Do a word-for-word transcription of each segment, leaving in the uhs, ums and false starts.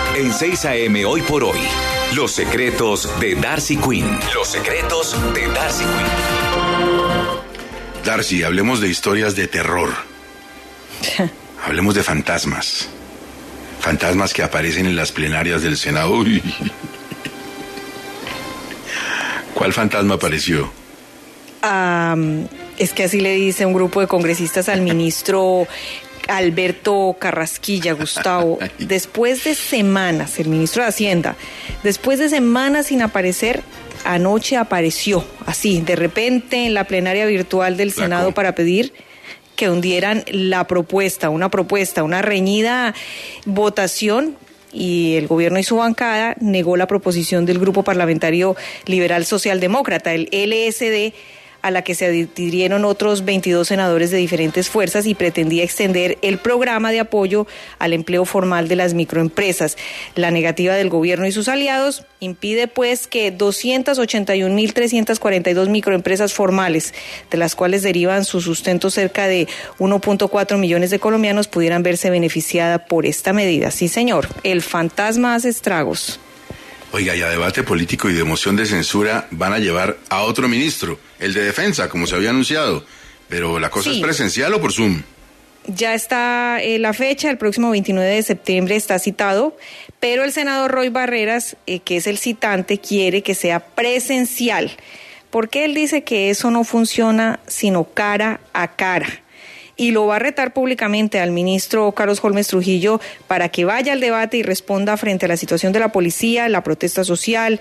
En seis a eme Hoy por Hoy, los secretos de Darcy Quinn. Los secretos de Darcy Quinn. Darcy, hablemos de historias de terror. Hablemos de fantasmas. Fantasmas que aparecen en las plenarias del Senado. Uy. ¿Cuál fantasma apareció? Um, es que así le dice un grupo de congresistas al ministro Alberto Carrasquilla, Gustavo. Después de semanas, el ministro de Hacienda, después de semanas sin aparecer, anoche apareció, así, de repente en la plenaria virtual del Senado Flaco. Para pedir que hundieran la propuesta, una propuesta, una reñida votación, y el gobierno y su bancada negó la proposición del Grupo Parlamentario Liberal Socialdemócrata, el ele ese de, a la que se adhirieron otros veintidós senadores de diferentes fuerzas y pretendía extender el programa de apoyo al empleo formal de las microempresas. La negativa del gobierno y sus aliados impide pues que doscientas ochenta y un mil trescientas cuarenta y dos microempresas formales, de las cuales derivan su sustento cerca de uno punto cuatro millones de colombianos, pudieran verse beneficiada por esta medida. Sí, señor, el fantasma hace estragos. Oiga, y a debate político y de moción de censura van a llevar a otro ministro, el de Defensa, como se había anunciado. Pero ¿la cosa sí. es presencial o por Zoom? Ya está eh, la fecha, el próximo veintinueve de septiembre está citado, pero el senador Roy Barreras, eh, que es el citante, quiere que sea presencial, porque él dice que eso no funciona sino cara a cara. Y lo va a retar públicamente al ministro Carlos Holmes Trujillo para que vaya al debate y responda frente a la situación de la policía, la protesta social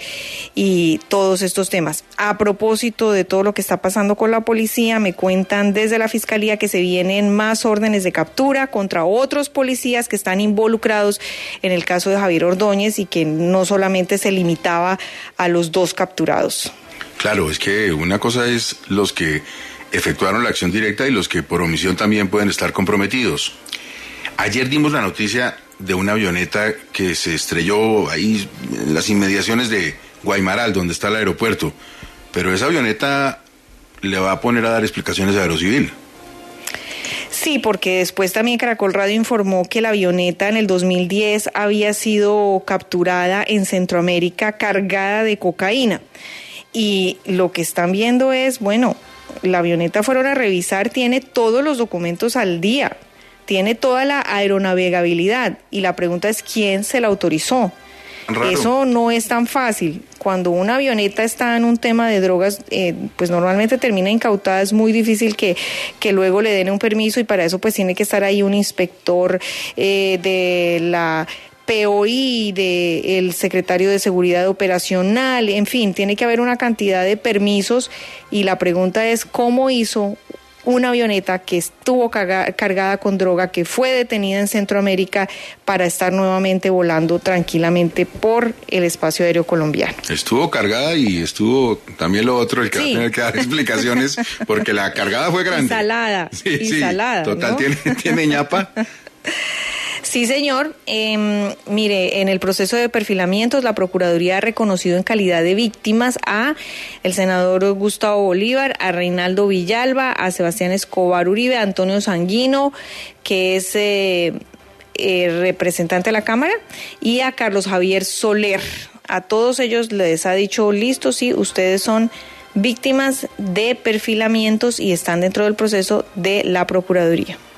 y todos estos temas. A propósito de todo lo que está pasando con la policía, me cuentan desde la Fiscalía que se vienen más órdenes de captura contra otros policías que están involucrados en el caso de Javier Ordóñez y que no solamente se limitaba a los dos capturados. Claro, es que una cosa es los que efectuaron la acción directa y los que por omisión también pueden estar comprometidos. Ayer dimos la noticia de una avioneta que se estrelló ahí en las inmediaciones de Guaymaral, donde está el aeropuerto, pero esa avioneta le va a poner a dar explicaciones a Aerocivil. Sí, porque después también Caracol Radio informó que la avioneta en el dos mil diez había sido capturada en Centroamérica cargada de cocaína. Y lo que están viendo es, bueno, la avioneta fueron a revisar, tiene todos los documentos al día, tiene toda la aeronavegabilidad y la pregunta es ¿quién se la autorizó? Raro. Eso no es tan fácil. Cuando una avioneta está en un tema de drogas, eh, pues normalmente termina incautada, es muy difícil que, que luego le den un permiso y para eso pues tiene que estar ahí un inspector eh, de la P O I, del secretario de Seguridad Operacional, en fin, tiene que haber una cantidad de permisos y la pregunta es ¿cómo hizo una avioneta que estuvo carga, cargada con droga, que fue detenida en Centroamérica para estar nuevamente volando tranquilamente por el espacio aéreo colombiano? Estuvo cargada y estuvo también lo otro, el que sí. va a tener que dar explicaciones, porque la cargada fue grande. Ensalada, sí, ensalada, sí, total, ¿no? tiene, tiene ñapa. Sí, señor. Eh, mire, en el proceso de perfilamientos, la Procuraduría ha reconocido en calidad de víctimas a el senador Gustavo Bolívar, a Reinaldo Villalba, a Sebastián Escobar Uribe, a Antonio Sanguino, que es eh, eh, representante de la Cámara, y a Carlos Javier Soler. A todos ellos les ha dicho, listo, sí, ustedes son víctimas de perfilamientos y están dentro del proceso de la Procuraduría.